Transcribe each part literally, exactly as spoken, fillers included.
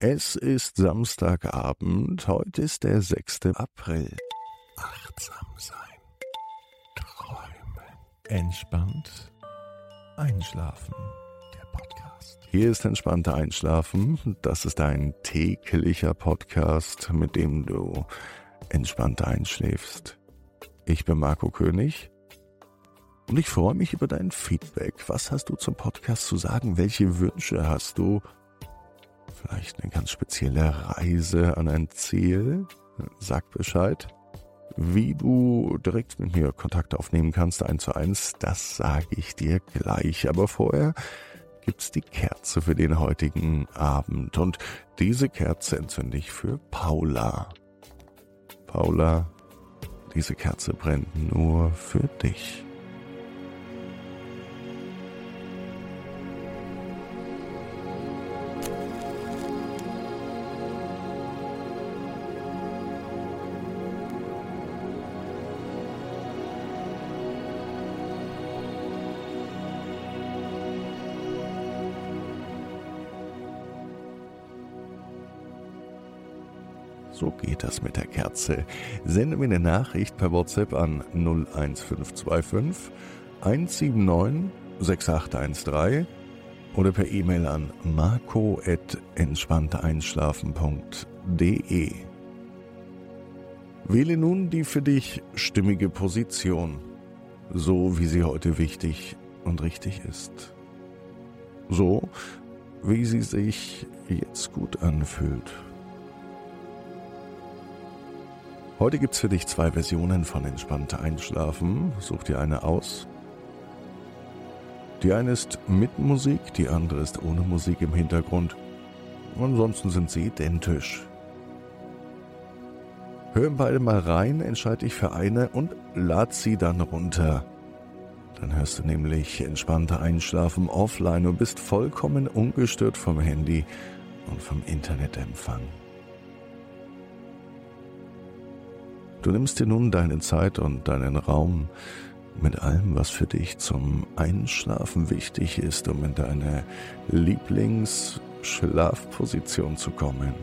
Es ist Samstagabend, heute ist der sechster April. Achtsam sein, träumen, entspannt einschlafen. Der Podcast. Hier ist entspannter Einschlafen. Das ist ein täglicher Podcast, mit dem du entspannt einschläfst. Ich bin Marco König und ich freue mich über dein Feedback. Was hast du zum Podcast zu sagen? Welche Wünsche hast du? Vielleicht eine ganz spezielle Reise an ein Ziel? Sag Bescheid. Wie du direkt mit mir Kontakt aufnehmen kannst, eins zu eins, das sage ich dir gleich. Aber vorher gibt's die Kerze für den heutigen Abend. Und diese Kerze entzünde ich für Paula. Paula, diese Kerze brennt nur für dich. So geht das mit der Kerze. Sende mir eine Nachricht per WhatsApp an null eins fünf zwei fünf eins sieben neun sechs acht eins drei oder per E-Mail an marco at entspannteinschlafen punkt de. Wähle nun die für dich stimmige Position, so wie sie heute wichtig und richtig ist. So, wie sie sich jetzt gut anfühlt. Heute gibt's für dich zwei Versionen von Entspannt Einschlafen. Such dir eine aus. Die eine ist mit Musik, die andere ist ohne Musik im Hintergrund. Ansonsten sind sie identisch. Hör in beide mal rein, entscheide dich für eine und lad sie dann runter. Dann hörst du nämlich entspannter Einschlafen offline und bist vollkommen ungestört vom Handy und vom Internetempfang. Du nimmst dir nun deine Zeit und deinen Raum mit allem, was für dich zum Einschlafen wichtig ist, um in deine Lieblingsschlafposition zu kommen.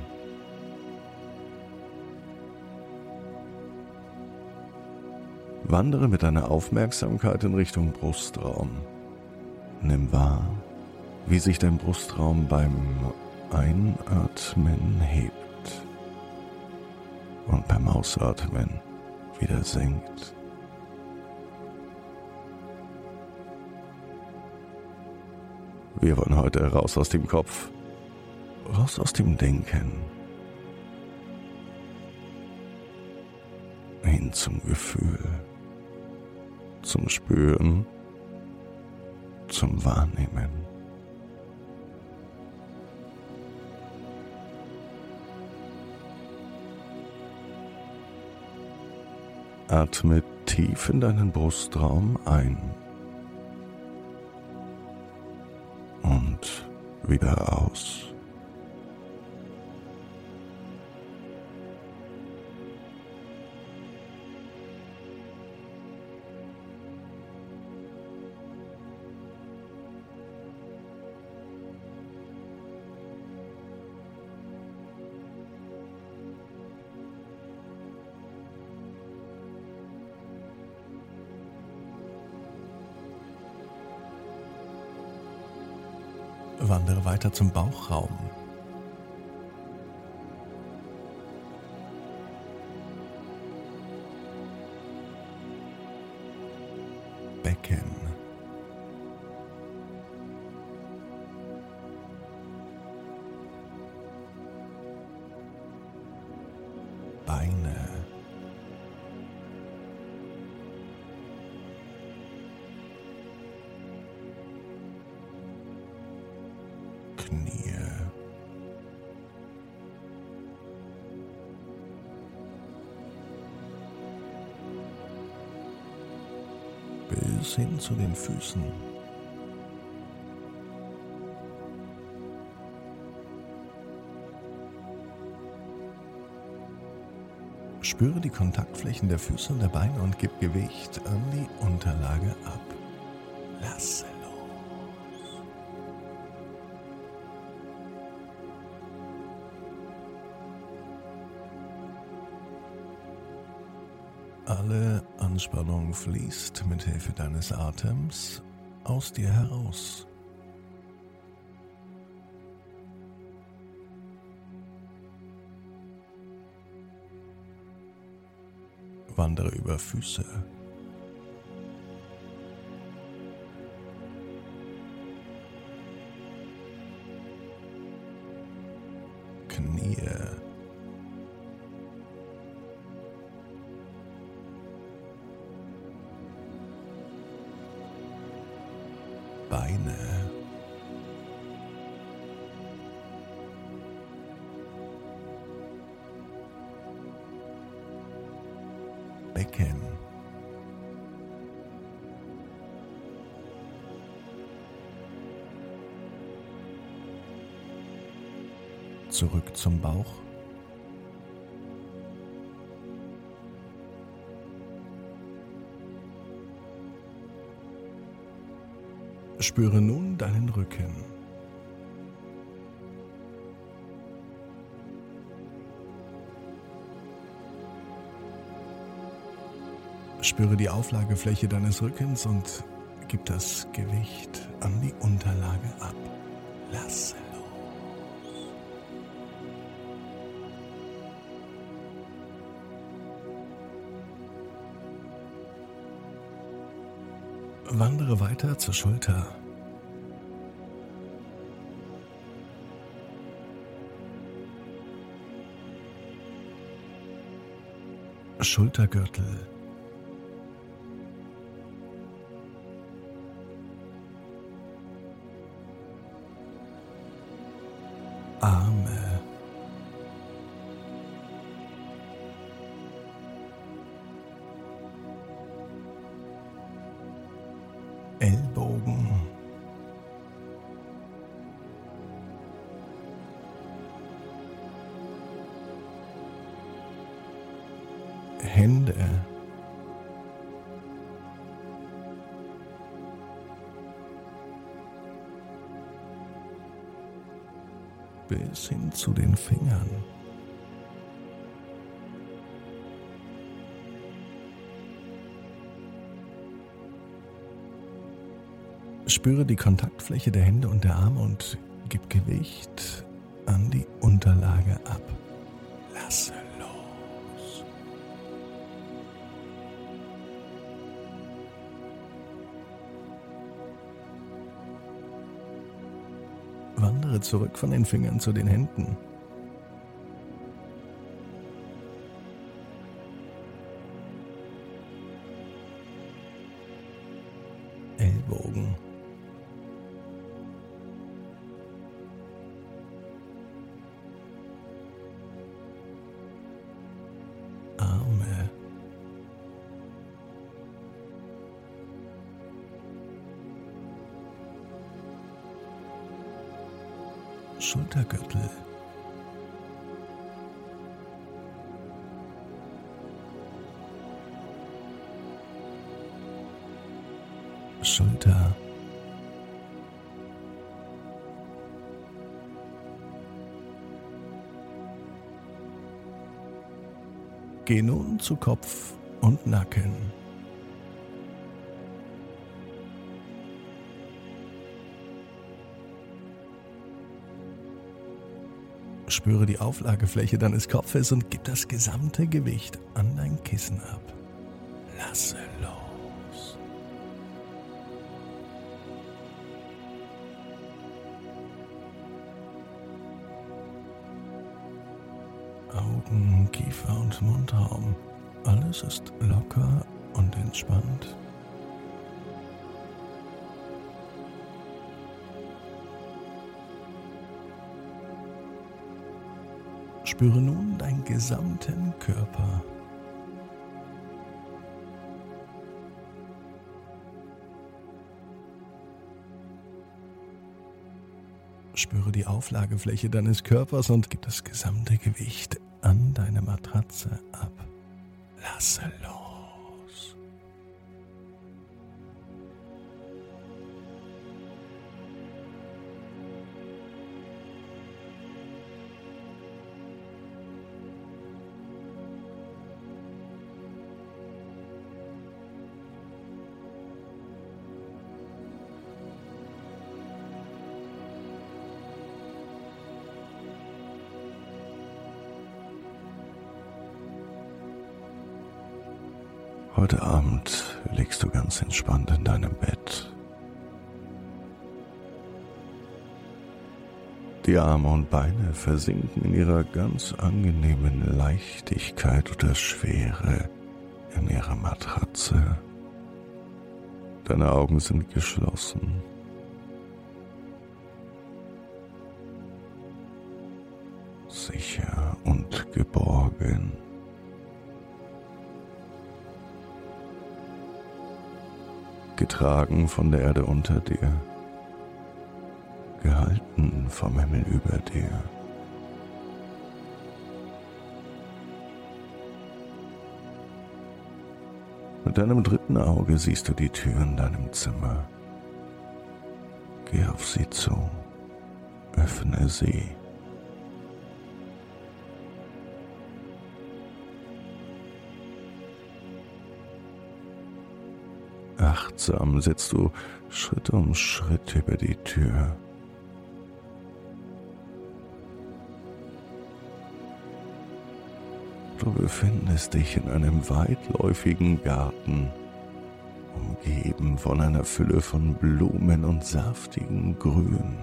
Wandere mit deiner Aufmerksamkeit in Richtung Brustraum. Nimm wahr, wie sich dein Brustraum beim Einatmen hebt und beim Ausatmen wieder senkt. Wir wollen heute raus aus dem Kopf, raus aus dem Denken, hin zum Gefühl, zum Spüren, zum Wahrnehmen. Atme tief in deinen Brustraum ein und wieder aus. Wandere weiter zum Bauchraum. Becken. Beine. Knie. Bis hin zu den Füßen. Spüre die Kontaktflächen der Füße und der Beine und gib Gewicht an die Unterlage ab. Lasse los. Alle Anspannung fließt mit Hilfe deines Atems aus dir heraus. Wandere über Füße, Knie, Beine, Becken, zurück zum Bauch, spüre nun deinen Rücken. Spüre die Auflagefläche deines Rückens und gib das Gewicht an die Unterlage ab. Lasse los. Wandere weiter zur Schulter. Schultergürtel. Arme. Ellbogen. Hände. Bis hin zu den Fingern. Spüre die Kontaktfläche der Hände und der Arme und gib Gewicht an die Unterlage ab. Lasse los. Wandere zurück von den Fingern zu den Händen. Ellbogen. Arme. Schultergürtel. Schulter. Geh nun zu Kopf und Nacken. Spüre die Auflagefläche deines Kopfes und gib das gesamte Gewicht an dein Kissen ab. Lasse los. Augen, Kiefer und Mundraum. Alles ist locker und entspannt. Spüre nun deinen gesamten Körper. Spüre die Auflagefläche deines Körpers und gib das gesamte Gewicht an deine Matratze ab. Lasse los. Heute Abend liegst du ganz entspannt in deinem Bett. Die Arme und Beine versinken in ihrer ganz angenehmen Leichtigkeit oder Schwere in ihrer Matratze. Deine Augen sind geschlossen. Sicher und geborgen. Getragen von der Erde unter dir. Gehalten vom Himmel über dir. Mit deinem dritten Auge siehst du die Tür in deinem Zimmer. Geh auf sie zu, öffne sie. Achtsam setzt du Schritt um Schritt über die Tür. Du befindest dich in einem weitläufigen Garten, umgeben von einer Fülle von Blumen und saftigem Grün.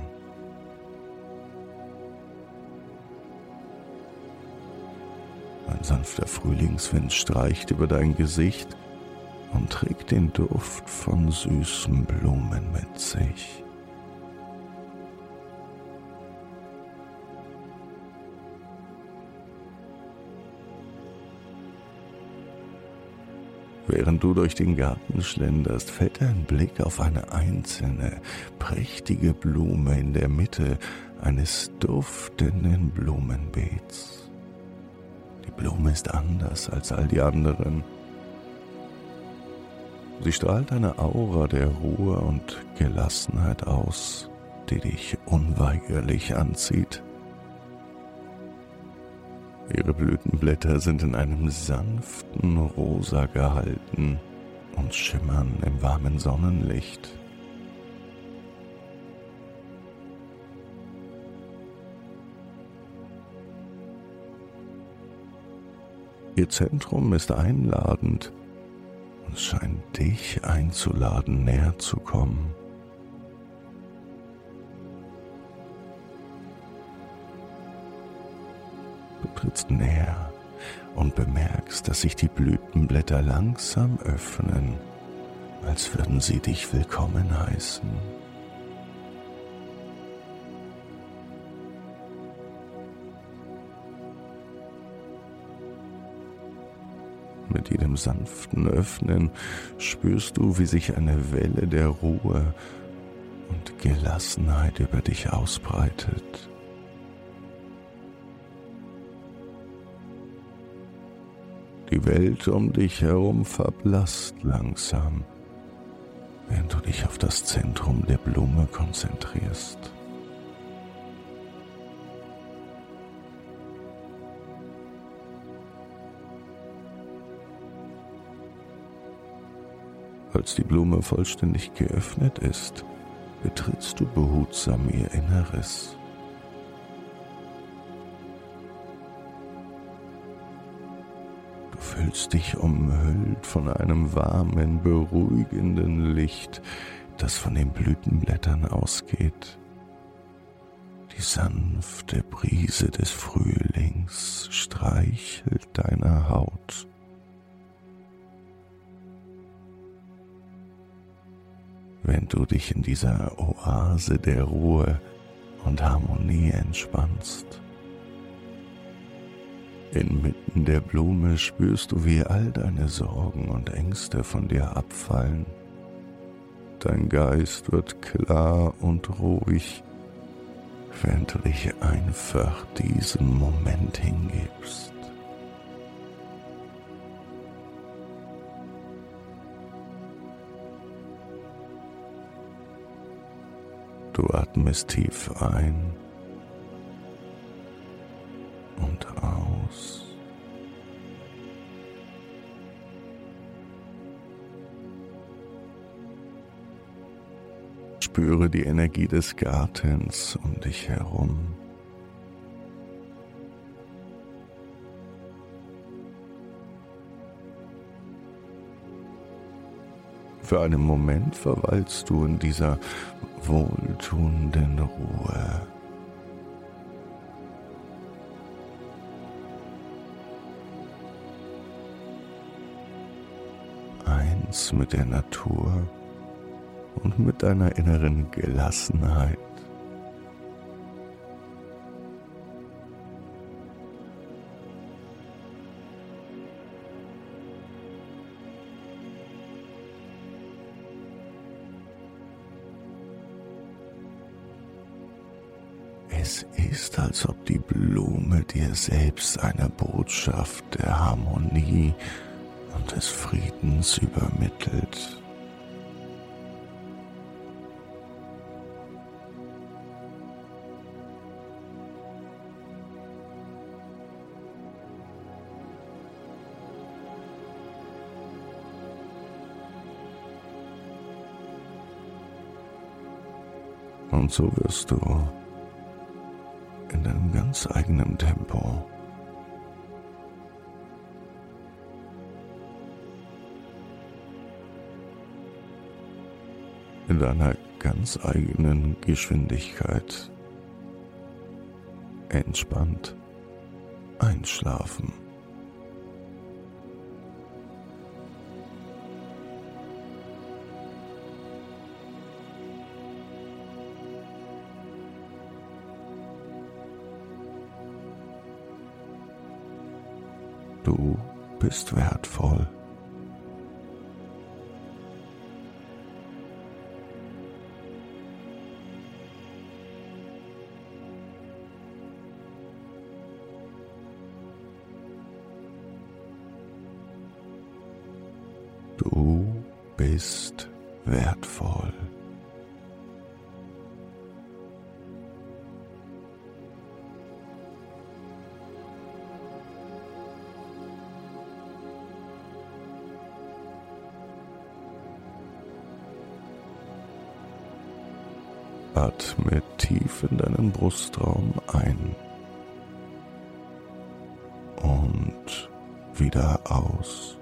Ein sanfter Frühlingswind streicht über dein Gesicht und trägt den Duft von süßen Blumen mit sich. Während du durch den Garten schlenderst, fällt dein Blick auf eine einzelne, prächtige Blume in der Mitte eines duftenden Blumenbeets. Die Blume ist anders als all die anderen. Sie strahlt eine Aura der Ruhe und Gelassenheit aus, die dich unweigerlich anzieht. Ihre Blütenblätter sind in einem sanften Rosa gehalten und schimmern im warmen Sonnenlicht. Ihr Zentrum ist einladend und scheint dich einzuladen, näher zu kommen. Du trittst näher und bemerkst, dass sich die Blütenblätter langsam öffnen, als würden sie dich willkommen heißen. Mit jedem sanften Öffnen spürst du, wie sich eine Welle der Ruhe und Gelassenheit über dich ausbreitet. Die Welt um dich herum verblasst langsam, während du dich auf das Zentrum der Blume konzentrierst. Als die Blume vollständig geöffnet ist, betrittst du behutsam ihr Inneres. Du fühlst dich umhüllt von einem warmen, beruhigenden Licht, das von den Blütenblättern ausgeht. Die sanfte Brise des Frühlings streichelt deine Haut. Wenn du dich in dieser Oase der Ruhe und Harmonie entspannst. Inmitten der Blume spürst du, wie all deine Sorgen und Ängste von dir abfallen. Dein Geist wird klar und ruhig, während du dich einfach diesem Moment hingibst. Du atmest tief ein und aus. Spüre die Energie des Gartens um dich herum. Für einen Moment verweilst du in dieser wohltuenden Ruhe. Eins mit der Natur und mit deiner inneren Gelassenheit. Es ist, als ob die Blume dir selbst eine Botschaft der Harmonie und des Friedens übermittelt. Und so wirst du in deinem ganz eigenen Tempo in deiner ganz eigenen Geschwindigkeit entspannt einschlafen. Du bist wertvoll. Du bist wertvoll. Atme tief in deinen Brustraum ein und wieder aus.